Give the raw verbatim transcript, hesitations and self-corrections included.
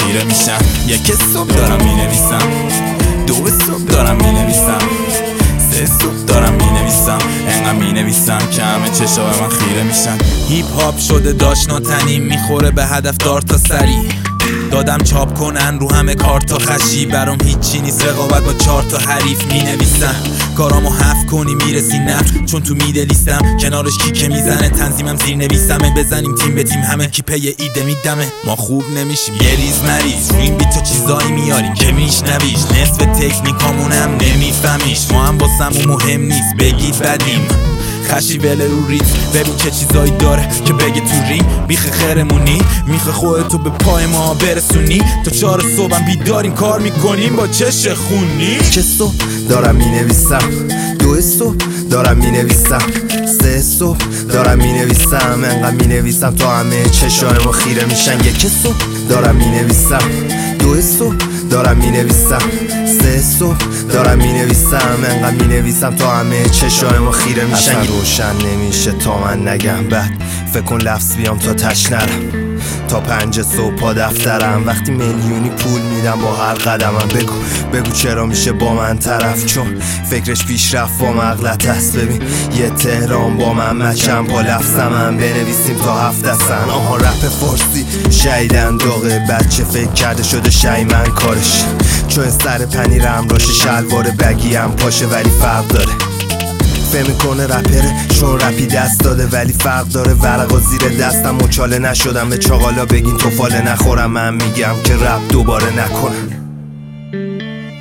خیره میشم. یک صبح دارم مینویسم، دو صبح دارم مینویسم، سه صبح دارم مینویسم. انقدر مینویسم که همه چشا به من خیره میشن. هیپ هاپ شده داشناتنی، میخوره به هدف دار تا سری. دادم چاپ کنن رو همه کار تا خشی، برام هیچی نیست رقابت با چهار تا حریف. مینویسم کارامو حف کنی میرسی نه، چون تو میدلیستم کنارش کیکه میزنه. تنظیمم زیر نویسمه، بزنیم تیم به تیم همه کی پی ایده میدمه. ما خوب نمیشیم یه ریز مریض، روی این بیت تو چیزایی میاریم که میشنویش. نصف تکنیکامونم نمیفهمیش، ما هم باسمون مهم نیست بگید بدیم. خشی وله رو ریت، ببین چه چیزایی داره که بگه تو ریم. بیخ خیرمونی میخه خودتو به پای ما برسونی. تا چهار صبحم بیداریم کار میکنیم با چش خونی. چه صبح دارم مینویسم، دو صبح دارم مینویسم، سه صبح دارم مینویسم. انقدر مینویسم تا همه چشای ما خیره میشن. یک صبح دارم مینویسم، دو صبح دارم مینویسم، سه صبح دارم مینویسم. انقدر مینویسم تا همه چشای ما خیره میشن. اصلا روشن نمیشه تا من نگم، بعد فکر کن لفظ بیام تا تش نرم. تا پنج صبح پا دفترم، وقتی میلیونی پول میدم با هر قدمم. بگو بگو چرا میشه با من طرف، چون فکرش پیشرفت با مغلط است. ببین یه تهران با من مچم پا لفظمم، بنویسیم تا هفت دستن. آها رپ فارسی شیدن داغه، بچه فکر کرده شده شیمن کارش. چون سر پنیرم راشه شلوار بگی هم پاشه ولی فرق داره. فهم میکنه رپره چون رپی دست داده ولی فرق داره. ورقا زیر دستم مچاله نشدم، به چاقالا بگین توفاله نخورم. من میگم که رپ دوباره نکنم.